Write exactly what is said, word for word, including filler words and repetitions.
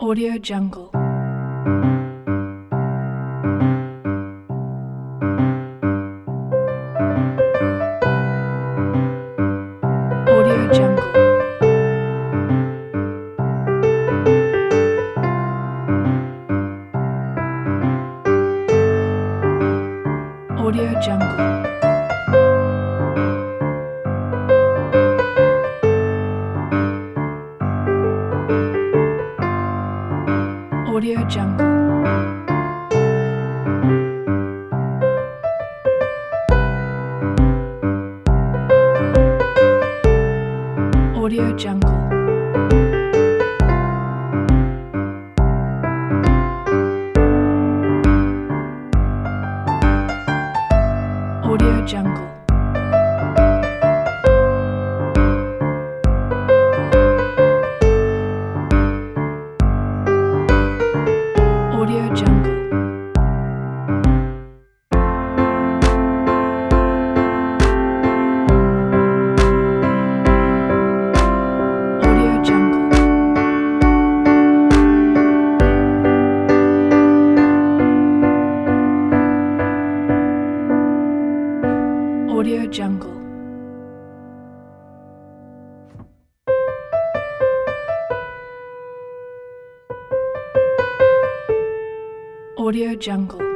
Audio Jungle. Audio Jungle. Audio Jungle. Audio Jungle. Audio Jungle. Audio Jungle. Audio Jungle. Audio Jungle. Audio Jungle. Audio Jungle.